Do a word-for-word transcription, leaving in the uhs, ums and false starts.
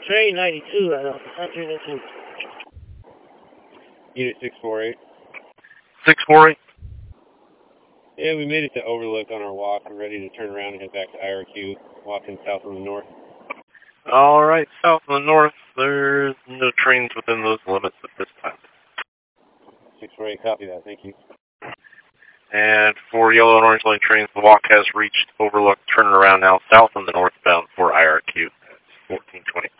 Train ninety-two, I know. Train ninety-two. Unit six four eight. six four eight? Yeah, we made it to Overlook on our walk. We're ready to turn around and head back to I R Q, walking south on the north. All right, south on the north, there's no trains within those limits at this time. six four eight, copy that. Thank you. And for Yellow and Orange Lane trains, the walk has reached Overlook, turning around now south on the northbound for I R Q, fourteen twenty.